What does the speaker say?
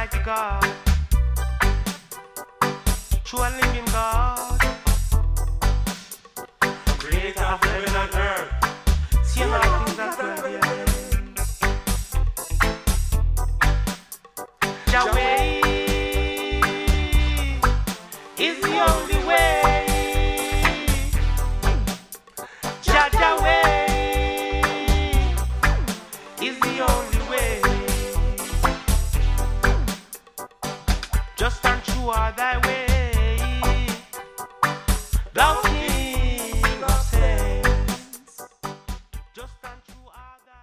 Almighty God, true and living God, creator of heaven and earth, seeing all things as well, yeah. Yahweh is the only way. Yahweh is the only way. Just and true are thy way. Thou